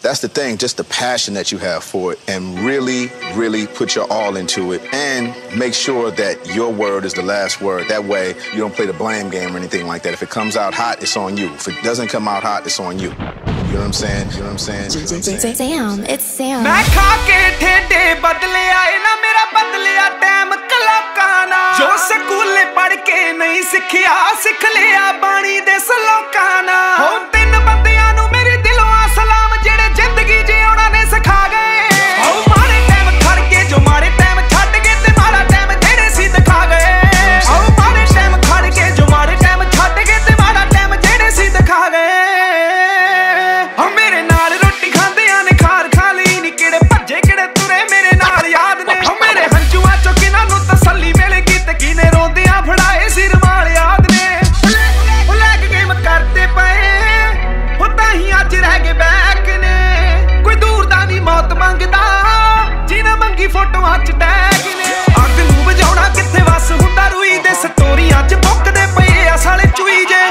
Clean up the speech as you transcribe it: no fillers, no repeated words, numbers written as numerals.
That's the thing, just the passion that you have for it, and really, really put your all into it, and make sure that your word is the last word. That way, you don't play the blame game or anything like that. If it comes out hot, it's on you. If it doesn't come out hot, it's on you. You know what I'm saying? You know what I'm saying? You know what I'm saying? Sam, it's Sam. मैं खाके ठेडे बदले आए ना मेरा बदलिया time कलाकाना जो स्कूले पढ़ के नहीं सिखिया सिख लिया बाणी दे सलोकाना हो तीन बंदियां नू मेरे दिलों आ सलाम जेड़े जिंदगी जिउणा ने सिखा गए हो माड़े टाइम खड़ के जो माड़े टाइम छड्ड के ते माड़ा टाइम जेड़े सी दिखा गए हो माड़े टाइम खड़ के जो माड़े टाइम छड्ड के ते माड़ा टाइम जेड़े सी दिखा गए हो मेरे नाल रोटी खांदियां ने खार खा ली नी किड़े भज्जे किड़े तुरे मेरे नाल याद ने हो मेरे हंजुआं चों किनां नूं तसल्ली मिलेगी ते किने रोंदियां फड़ाए सिर माल याद ने ओ लैग गेम करते पए हो ताहीं अज रह गए बैक ने कोई दूर दा नी मौत मंगदा जिन्हां मंगी फोटोआं च टैग ने अग नूं बजाउणा कित्थे वस हुंदा रूई दे स्टोरीआं च मुक्कदे पए आ साले चुई जे